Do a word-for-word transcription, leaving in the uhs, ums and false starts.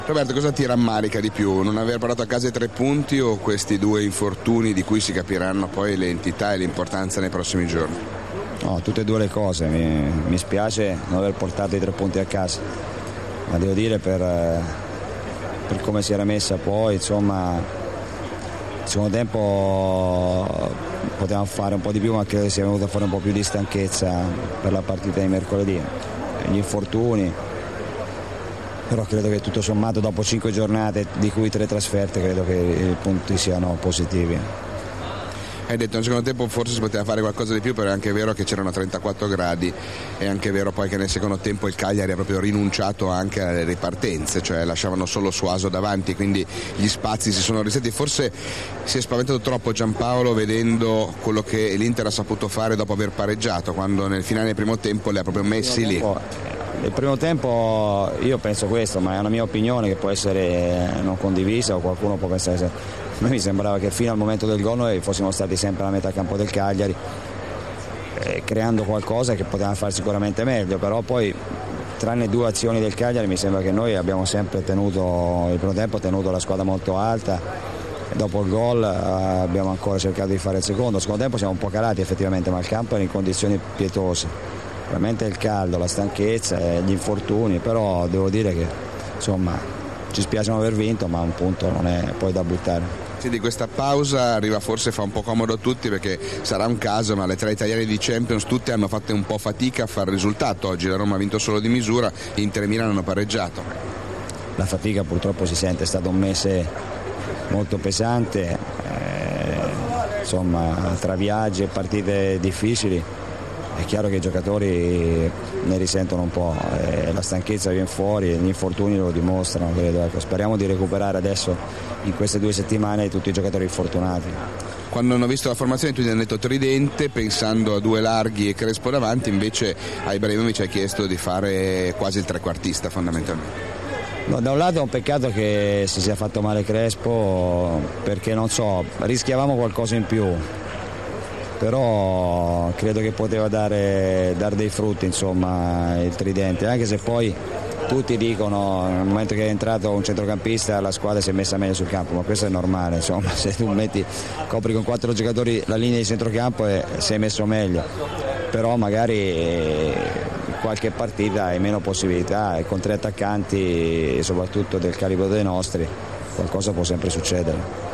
Roberto, cosa ti rammarica di più? Non aver portato a casa i tre punti o questi due infortuni di cui si capiranno poi le entità e l'importanza nei prossimi giorni? No, tutte e due le cose. Mi, mi spiace non aver portato i tre punti a casa, ma devo dire per, per come si era messa poi, insomma, il secondo tempo potevamo fare un po' di più, ma credo sia venuta fuori un po' più di stanchezza per la partita di mercoledì. Gli infortuni, però credo che tutto sommato dopo cinque giornate, di cui tre trasferte, credo che i punti siano positivi. Hai detto nel secondo tempo forse si poteva fare qualcosa di più, però è anche vero che c'erano trentaquattro gradi, è anche vero poi che nel secondo tempo il Cagliari ha proprio rinunciato anche alle ripartenze, cioè lasciavano solo Suaso davanti, quindi gli spazi si sono risetti. Forse si è spaventato troppo Giampaolo vedendo quello che l'Inter ha saputo fare dopo aver pareggiato, quando nel finale del primo tempo li ha proprio messi lì. Il primo tempo io penso questo, ma è una mia opinione che può essere non condivisa o qualcuno può pensare. A me mi sembrava che fino al momento del gol noi fossimo stati sempre alla metà campo del Cagliari, eh, creando qualcosa che poteva fare sicuramente meglio, però poi tranne due azioni del Cagliari mi sembra che noi abbiamo sempre tenuto, il primo tempo tenuto la squadra molto alta, e dopo il gol eh, abbiamo ancora cercato di fare il secondo. Il secondo tempo siamo un po' calati effettivamente, ma il campo era in condizioni pietose. Veramente il caldo, la stanchezza e gli infortuni, però devo dire che insomma ci spiace non aver vinto, ma un punto non è poi da buttare. Sì, di questa pausa arriva forse fa un po' comodo a tutti, perché sarà un caso, ma le tre italiane di Champions tutte hanno fatto un po' fatica a fare il risultato. Oggi la Roma ha vinto solo di misura, Inter e Milan hanno pareggiato. La fatica purtroppo si sente, è stato un mese molto pesante, eh, insomma tra viaggi e partite difficili. È chiaro che i giocatori ne risentono un po', eh, la stanchezza viene fuori, gli infortuni lo dimostrano, credo. Ecco, speriamo di recuperare adesso in queste due settimane tutti i giocatori infortunati. Quando hanno visto la formazione tu gli hanno detto tridente, pensando a due larghi e Crespo davanti, invece a Ibrahimovic hai chiesto di fare quasi il trequartista fondamentalmente. No, da un lato è un peccato che si sia fatto male Crespo, perché non so, rischiavamo qualcosa in più, però credo che poteva dare, dare dei frutti, insomma, il tridente, anche se poi tutti dicono nel momento che è entrato un centrocampista la squadra si è messa meglio sul campo, ma questo è normale, insomma, se tu metti, copri con quattro giocatori la linea di centrocampo e sei messo meglio, però magari in qualche partita hai meno possibilità e con tre attaccanti, soprattutto del calibro dei nostri, qualcosa può sempre succedere.